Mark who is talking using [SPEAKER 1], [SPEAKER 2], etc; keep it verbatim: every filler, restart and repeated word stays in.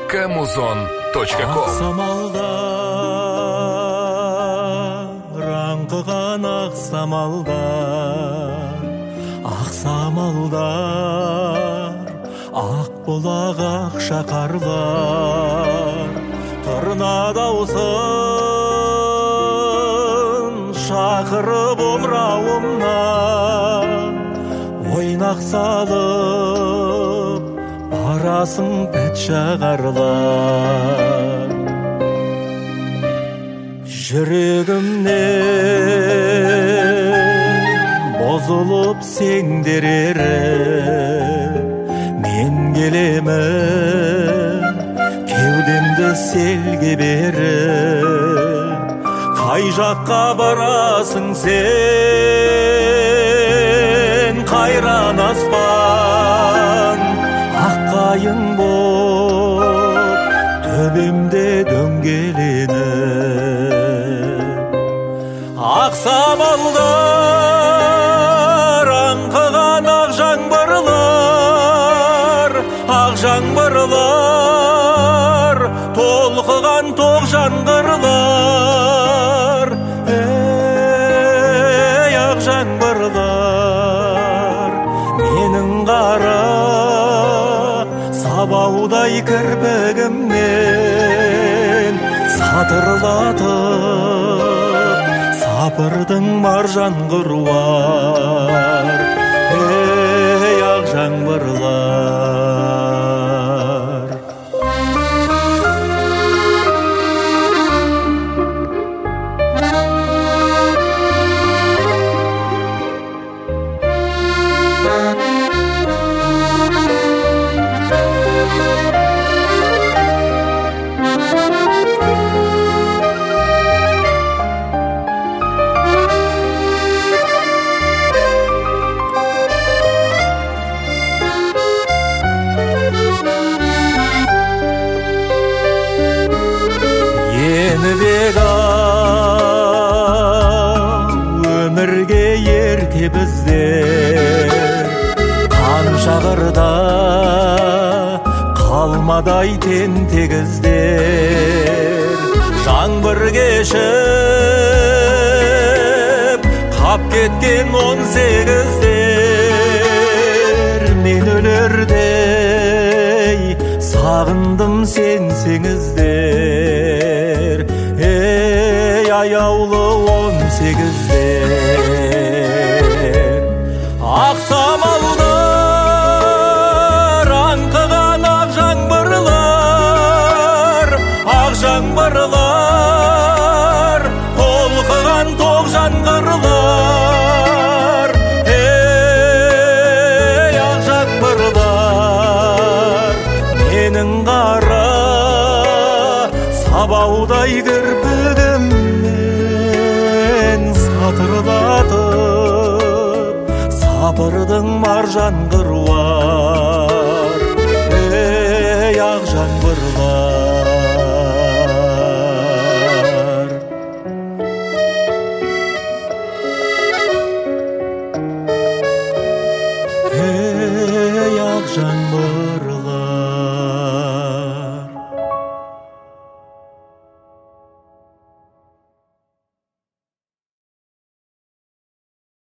[SPEAKER 1] камузон точка ком.
[SPEAKER 2] Ақ самалдар, аңқыған ақ самалдар, ақ самалдар, ақ бұлақ ақ шақарлар, тырнады аусын шақырып омырауымнан, ойнақ салып барасың пәтшағарлар. Жүрегімнен бозылып сеңдерері, мен келемін кеудемді селге беріп. Қай жаққа барасың сен, қайран аспан аққайың боп төбемде дөңгеленіп. Ақ самалдар, аңқыған ақ жаңбырлар, ақ жаңбырлар, толқыған тоқ жаңғырлар. Ей ақ жаңбырлар, менің қара сабаудай кірпігімнен сатырлатып сапырдың маржан қыруар. Ей ақ жаңбырлар. Енібек ау, өмірге ерте біздер, қанша қырда қалмадай тентегіздер. Жаңбыр кешіп қап кеткен он сегіздер, мен өлердей сағындым сенсеңіздер. Ей аяулы он сегіздер. Ақ самалдар, аңқыған ақ жаңбырлар, ақ жаңбырлар, толқыған тоқ жаңғырлар. Ей ақ жаңбырлар, менің қара сабаудай кірпігімнен сатырлатып сапырдың маржан қыруар. Ей ақ жаңбырлар.